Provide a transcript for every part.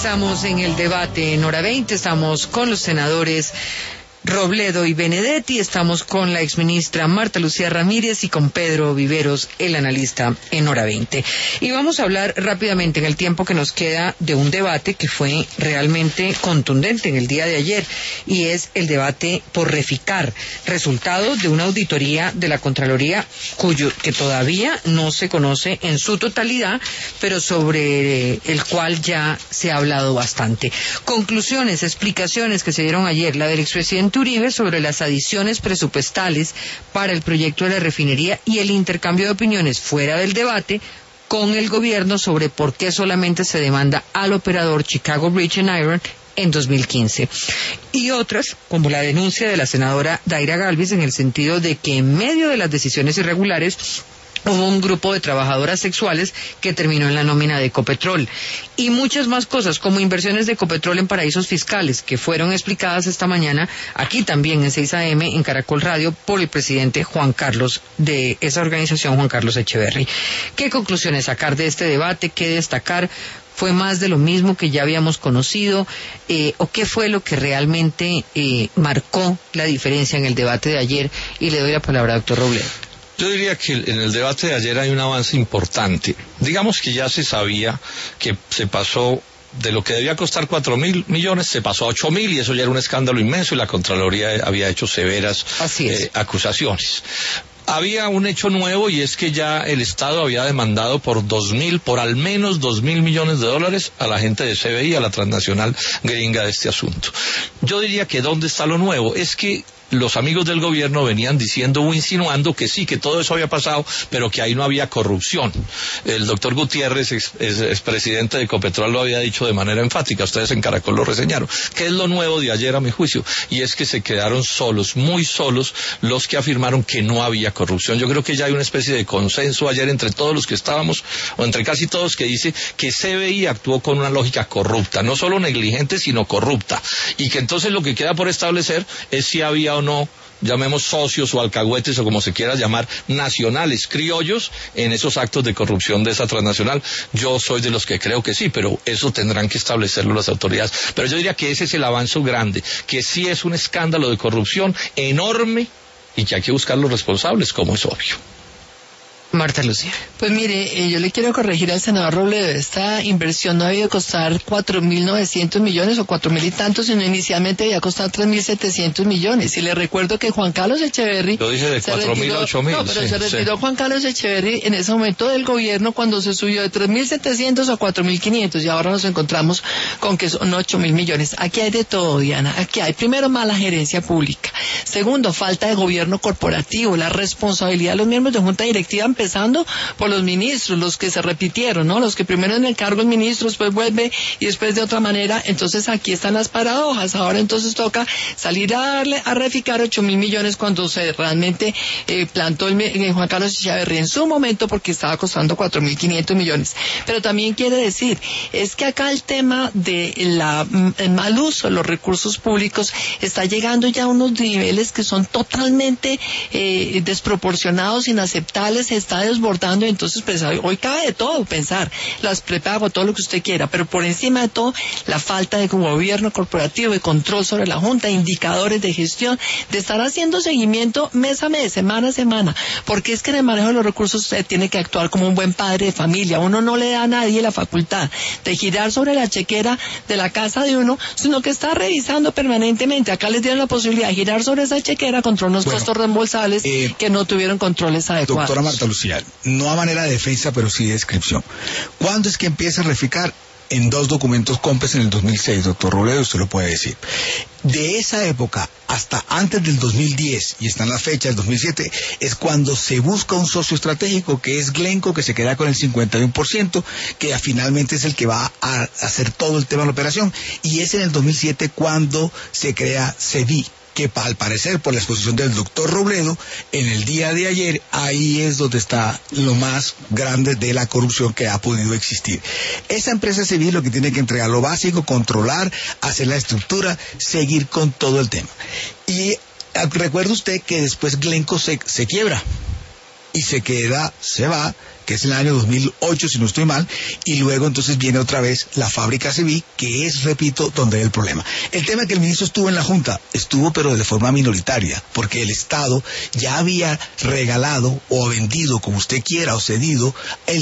Estamos en el debate en Hora 20, estamos con los senadores Robledo y Benedetti, estamos con la exministra Marta Lucía Ramírez y con Pedro Viveros, el analista en Hora 20. Y vamos a hablar rápidamente en el tiempo que nos queda de un debate que fue realmente contundente en el día de ayer, y es el debate por Reficar, resultado de una auditoría de la Contraloría que todavía no se conoce en su totalidad, pero sobre el cual ya se ha hablado bastante. Conclusiones, explicaciones que se dieron ayer, la del expresidente Uribe sobre las adiciones presupuestales para el proyecto de la refinería y el intercambio de opiniones fuera del debate con el gobierno sobre por qué solamente se demanda al operador Chicago Bridge and Iron en 2015. Y otras, como la denuncia de la senadora Daira Galvis en el sentido de que en medio de las decisiones irregulares hubo un grupo de trabajadoras sexuales que terminó en la nómina de Ecopetrol. Y muchas más cosas, como inversiones de Ecopetrol en paraísos fiscales, que fueron explicadas esta mañana, aquí también en 6 AM, en Caracol Radio, por el presidente Juan Carlos, de esa organización, Juan Carlos Echeverry. ¿Qué conclusiones sacar de este debate? ¿Qué destacar? ¿Fue más de lo mismo que ya habíamos conocido? ¿O qué fue lo que realmente marcó la diferencia en el debate de ayer? Y le doy la palabra a doctor Robledo. Yo diría que en el debate de ayer hay un avance importante. Digamos que ya se sabía que se pasó de lo que debía costar 4.000 millones, se pasó a 8.000, y eso ya era un escándalo inmenso, y la Contraloría había hecho severas acusaciones. Había un hecho nuevo, y es que ya el Estado había demandado por al menos 2.000 millones de dólares a la gente de CBI, a la transnacional gringa de este asunto. Yo diría que ¿dónde está lo nuevo? Es que los amigos del gobierno venían diciendo o insinuando que sí, que todo eso había pasado, pero que ahí no había corrupción. El doctor Gutiérrez, expresidente de Ecopetrol, lo había dicho de manera enfática, ustedes en Caracol lo reseñaron. ¿Qué es lo nuevo de ayer a mi juicio? Y es que se quedaron solos, muy solos, los que afirmaron que no había corrupción. Yo creo que ya hay una especie de consenso ayer entre todos los que estábamos, o entre casi todos, que dice que CBI actuó con una lógica corrupta, no solo negligente, sino corrupta. Y que entonces lo que queda por establecer es si había o no, llamemos socios o alcahuetes o como se quiera llamar, nacionales, criollos, en esos actos de corrupción de esa transnacional. Yo soy de los que creo que sí, pero eso tendrán que establecerlo las autoridades. Pero yo diría que ese es el avance grande, que sí es un escándalo de corrupción enorme y que hay que buscar los responsables, como es obvio. Marta Lucía. Pues mire, yo le quiero corregir al senador Robledo. Esta inversión no ha debido costar 4.900 millones o 4.000 y tantos, sino inicialmente debía costar 3.700 millones. Y le recuerdo que Juan Carlos Echeverry... Lo dije de 4.000 a 8.000. No, pero se retiró Juan Carlos Echeverry en ese momento del gobierno cuando se subió de 3.700 a 4.500, y ahora nos encontramos con que son 8.000 millones. Aquí hay de todo, Diana. Aquí hay, primero, mala gerencia pública. Segundo, falta de gobierno corporativo, la responsabilidad de los miembros de junta directiva, empezando por los ministros, los que se repitieron, ¿no? Los que primero en el cargo el ministro, después vuelve y después de otra manera. Entonces aquí están las paradojas. Ahora entonces toca salir a darle a Reficar 8.000 millones cuando se realmente plantó el Juan Carlos Echeverry en su momento, porque estaba costando 4.500 millones. Pero también quiere decir, es que acá el tema de el mal uso de los recursos públicos está llegando ya a unos niveles que son totalmente desproporcionados, inaceptables, está desbordando. Entonces pues hoy cabe de todo pensar, las prepago, todo lo que usted quiera, pero por encima de todo la falta de gobierno corporativo, de control sobre la Junta, indicadores de gestión, de estar haciendo seguimiento mes a mes, semana a semana, porque es que en el manejo de los recursos usted tiene que actuar como un buen padre de familia. Uno no le da a nadie la facultad de girar sobre la chequera de la casa de uno, sino que está revisando permanentemente. Acá les dieron la posibilidad de girar sobre esa chequera contra unos costos reembolsables que no tuvieron controles adecuados. Doctora Marta Lucía, no a manera de defensa, pero sí de descripción. ¿Cuándo es que empieza a Reficar? En 2 documentos COMPES en el 2006, doctor Robledo, usted lo puede decir. De esa época hasta antes del 2010, y están las fechas, del 2007, es cuando se busca un socio estratégico, que es Glenco, que se queda con el 51%, que finalmente es el que va a hacer todo el tema de la operación, y es en el 2007 cuando se crea CEBI, que al parecer, por la exposición del doctor Robledo, en el día de ayer, ahí es donde está lo más grande de la corrupción que ha podido existir. Esa empresa civil lo que tiene que entregar lo básico, controlar, hacer la estructura, seguir con todo el tema. Y recuerde usted que después Glenco se quiebra, y se va, que es en el año 2008, si no estoy mal, y luego entonces viene otra vez la fábrica Cebí, que es, repito, donde hay el problema. El tema es que el ministro estuvo en la Junta, estuvo pero de forma minoritaria, porque el Estado ya había regalado o vendido, como usted quiera, o cedido el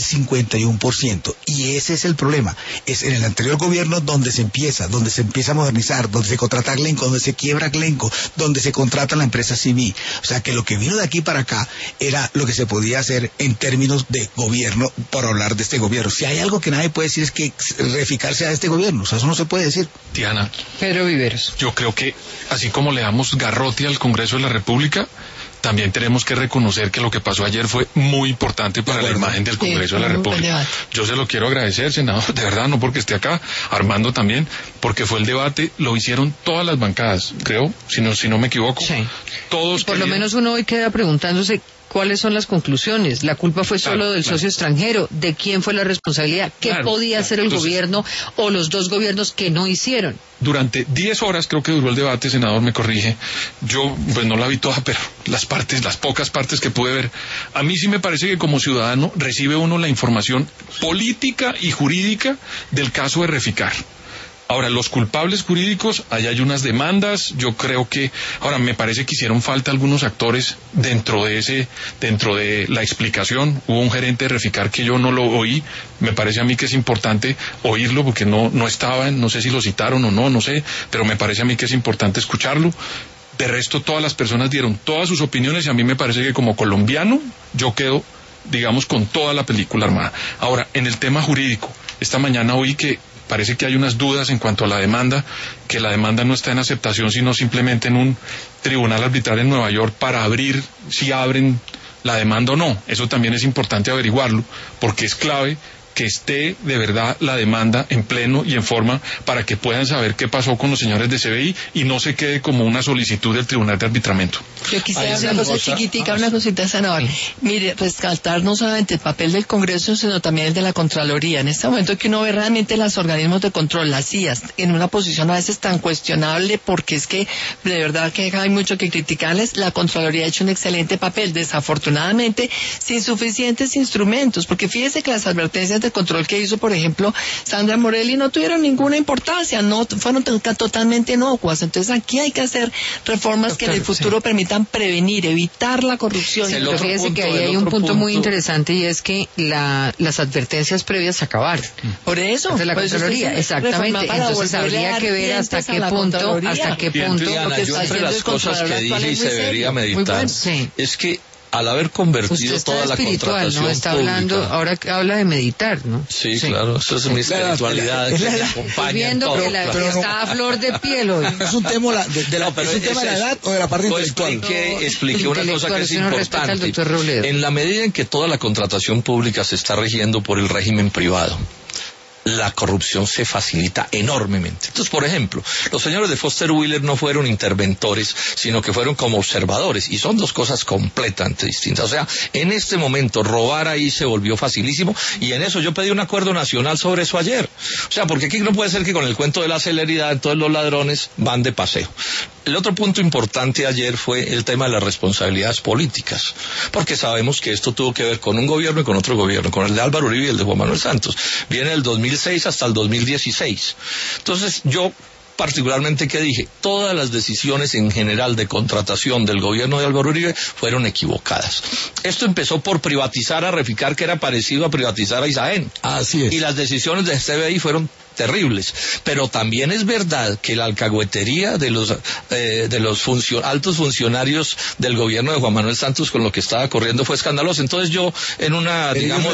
51%, y ese es el problema. Es en el anterior gobierno donde se empieza a modernizar, donde se contrata Glenco, donde se quiebra Glenco, donde se contrata la empresa Cebí. O sea que lo que vino de aquí para acá era lo que se podía hacer en términos de gobierno, por hablar de este gobierno. Si hay algo que nadie puede decir es que Reficar sea de este gobierno, o sea, eso no se puede decir. Diana, Pedro Viveros. yo creo que así como le damos garrote al Congreso de la República, también tenemos que reconocer que lo que pasó ayer fue muy importante para la imagen del Congreso de la República. Yo se lo quiero agradecer, senador, de verdad, no porque esté acá, Armando también, porque fue el debate, lo hicieron todas las bancadas, creo, si no me equivoco. Sí. Todos Por lo menos uno hoy queda preguntándose cuáles son las conclusiones. La culpa fue solo del socio extranjero. ¿De quién fue la responsabilidad? ¿Qué podía hacer el gobierno o los dos gobiernos que no hicieron? Durante 10 horas creo que duró el debate, senador, me corrige. Yo, pues no la vi toda, pero las pocas partes que pude ver. A mí sí me parece que como ciudadano recibe uno la información política y jurídica del caso de Reficar. Ahora, los culpables jurídicos, ahí hay unas demandas, yo creo que, ahora me parece que hicieron falta algunos actores dentro de la explicación. Hubo un gerente de Reficar que yo no lo oí, me parece a mí que es importante oírlo porque no estaba, no sé si lo citaron o no sé, pero me parece a mí que es importante escucharlo. De resto, todas las personas dieron todas sus opiniones y a mí me parece que como colombiano yo quedo, digamos, con toda la película armada. Ahora, en el tema jurídico, esta mañana oí que parece que hay unas dudas en cuanto a la demanda, que la demanda no está en aceptación, sino simplemente en un tribunal arbitral en Nueva York para abrir, si abren la demanda o no. Eso también es importante averiguarlo, porque es clave que esté de verdad la demanda en pleno y en forma para que puedan saber qué pasó con los señores de CBI y no se quede como una solicitud del Tribunal de Arbitramiento. Yo quisiera una cosa chiquitica, una cosita, senador. Mire, rescatar no solamente el papel del Congreso, sino también el de la Contraloría. En este momento que uno ve realmente los organismos de control, las CIAs, en una posición a veces tan cuestionable, porque es que de verdad que hay mucho que criticarles, la Contraloría ha hecho un excelente papel, desafortunadamente sin suficientes instrumentos, porque fíjese que las advertencias de control que hizo, por ejemplo, Sandra Morelli no tuvieron ninguna importancia, no fueron totalmente inocuas. Entonces aquí hay que hacer reformas que en el futuro permitan prevenir, evitar la corrupción. Pero fíjese que ahí hay un punto muy interesante y es que las advertencias previas se acabaron. Por eso. De la Contraloría, exactamente. Entonces habría que ver hasta qué punto. Diana, yo entre las cosas que dije y se debería meditar, es que al haber convertido toda la contratación ¿no? Está hablando, pública. Ahora habla de meditar, ¿no? Sí, claro, eso es mi espiritualidad que me acompaña. Viendo todo, que está a flor de piel hoy. ¿Es un tema de la edad o de la parte intelectual? Expliqué una cosa que es importante. En la medida en que toda la contratación pública se está rigiendo por el régimen privado, la corrupción se facilita enormemente. Entonces, por ejemplo, los señores de Foster Wheeler no fueron interventores, sino que fueron como observadores, y son dos cosas completamente distintas. O sea, en este momento robar ahí se volvió facilísimo, y en eso yo pedí un acuerdo nacional sobre eso ayer. O sea, porque aquí no puede ser que con el cuento de la celeridad entonces los ladrones van de paseo. El otro punto importante ayer fue el tema de las responsabilidades políticas, porque sabemos que esto tuvo que ver con un gobierno y con otro gobierno, con el de Álvaro Uribe y el de Juan Manuel Santos. Viene del 2006 hasta el 2016. Entonces yo particularmente, ¿qué dije? Todas las decisiones en general de contratación del gobierno de Álvaro Uribe fueron equivocadas. Esto empezó por privatizar a Reficar, que era parecido a privatizar a Isaén. Así es. Y las decisiones de CBI fueron terribles, pero también es verdad que la alcahuetería de los altos funcionarios del gobierno de Juan Manuel Santos con lo que estaba corriendo fue escandaloso. Entonces yo en una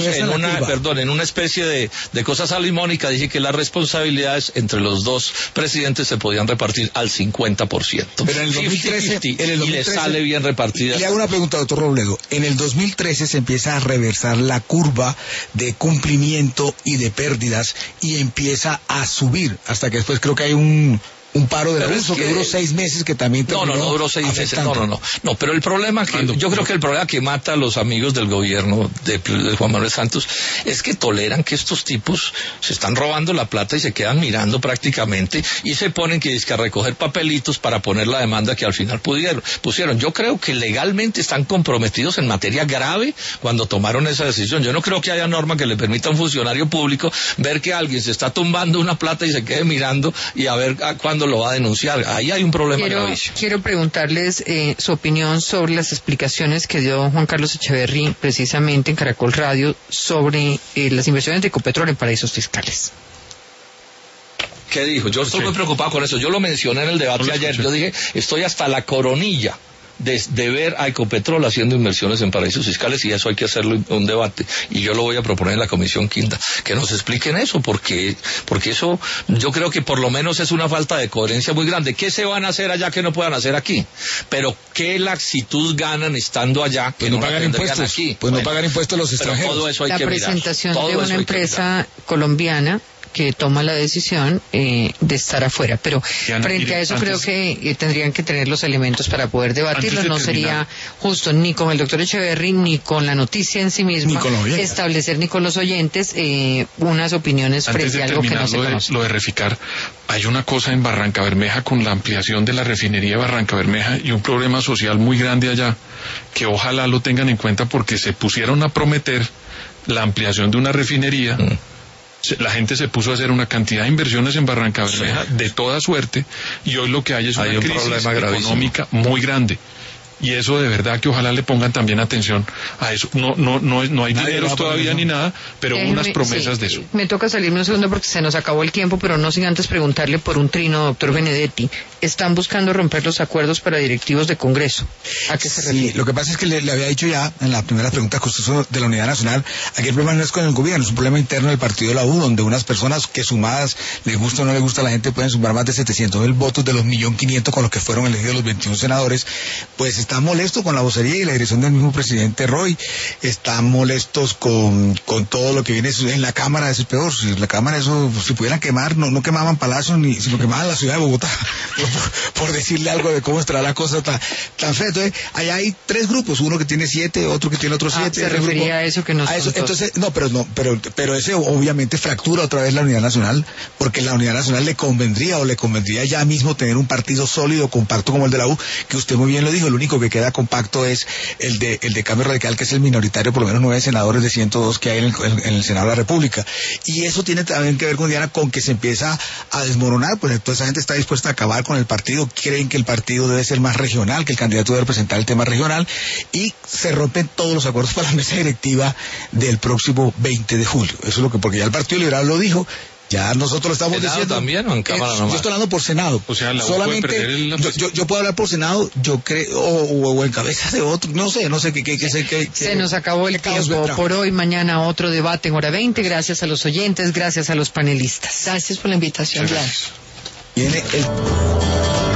especie de cosa salomónica dije que las responsabilidades entre los dos presidentes se podían repartir al 50%. Pero en el 2013, 50-50, y le sale bien repartida. Le hago una pregunta, doctor Robledo. En el 2013 se empieza a reversar la curva de cumplimiento y de pérdidas y empieza a subir, hasta que después creo que hay un un paro de la uso que duró 6 meses, que también no duró 6 meses, no, pero el problema yo creo que el problema que mata a los amigos del gobierno de Juan Manuel Santos es que toleran que estos tipos se están robando la plata y se quedan mirando prácticamente y se ponen que a recoger papelitos para poner la demanda que al final pusieron. Yo creo que legalmente están comprometidos en materia grave cuando tomaron esa decisión. Yo no creo que haya norma que le permita a un funcionario público ver que alguien se está tumbando una plata y se quede mirando y a ver cuándo lo va a denunciar. Ahí hay un problema gravísimo. Quiero preguntarles su opinión sobre las explicaciones que dio Juan Carlos Echeverry precisamente en Caracol Radio sobre las inversiones de Ecopetrol en paraísos fiscales. ¿Qué dijo? Yo estoy muy preocupado con eso. Yo lo mencioné en el debate ayer. Yo dije, estoy hasta la coronilla de ver a Ecopetrol haciendo inversiones en paraísos fiscales y eso hay que hacerlo un debate. Y yo lo voy a proponer en la Comisión Quinta, que nos expliquen eso, porque eso yo creo que por lo menos es una falta de coherencia muy grande. ¿Qué se van a hacer allá que no puedan hacer aquí? Pero ¿qué laxitud ganan estando allá que no pagan impuestos aquí? Pues no pagan impuestos los extranjeros. Todo eso hay la que presentación mirar. de una empresa colombiana que toma la decisión de estar afuera. Pero frente a eso creo que tendrían que tener los elementos para poder debatirlo. No sería justo ni con el doctor Echeverry ni con la noticia en sí misma establecer ni con los oyentes unas opiniones frente a algo que no se conoce. Lo de Reficar, hay una cosa en Barranca Bermeja con la ampliación de la refinería de Barranca Bermeja y un problema social muy grande allá que ojalá lo tengan en cuenta porque se pusieron a prometer la ampliación de una refinería. La gente se puso a hacer una cantidad de inversiones en Barranca Bermeja de toda suerte y hoy lo que hay es una crisis económica muy grande. Y eso de verdad que ojalá le pongan también atención a eso. No hay dineros todavía ni nada, pero unas promesas de eso. Me toca salirme un segundo porque se nos acabó el tiempo, pero no sin antes preguntarle por un trino, doctor Benedetti. Están buscando romper los acuerdos para directivos de Congreso. ¿A qué se refiere? Sí, lo que pasa es que le había dicho ya en la primera pregunta que usted hizo de la Unidad Nacional, aquí el problema no es con el gobierno, es un problema interno del partido de la U, donde unas personas que sumadas, les gusta o no les gusta a la gente, pueden sumar más de 700,000 votos de los 1.500.000 con los que fueron elegidos los 21 senadores, pues está molesto con la vocería y la dirección del mismo presidente Roy, están molestos con todo lo que viene en la Cámara. Es peor, si la Cámara eso, si pudieran quemar, no quemaban Palacio sino quemaban la ciudad de Bogotá por decirle algo de cómo estará la cosa tan fea. Entonces allá hay 3 grupos, uno que tiene 7, otro que tiene otros 7. Se refería a eso que nos contó. Entonces pero ese obviamente fractura otra vez la Unidad Nacional, porque la Unidad Nacional le convendría ya mismo tener un partido sólido, compacto como el de la U, que usted muy bien lo dijo, el único que queda compacto es el de Cambio Radical, que es el minoritario, por lo menos 9 senadores de 102 que hay en el Senado de la República. Y eso tiene también que ver con que se empieza a desmoronar, pues toda esa gente está dispuesta a acabar con el partido, creen que el partido debe ser más regional, que el candidato debe representar el tema regional, y se rompen todos los acuerdos para la mesa directiva del próximo 20 de julio. Eso es lo que, porque ya el Partido Liberal lo dijo. Ya nosotros lo estamos diciendo. ¿También o en Cámara nomás? Yo estoy hablando por Senado. O sea, solamente yo puedo hablar por Senado, yo creo, o en cabeza de otro, no sé qué. Se nos acabó el tiempo por hoy. Mañana otro debate en hora 20. Gracias a los oyentes, gracias a los panelistas. Gracias por la invitación. Viene el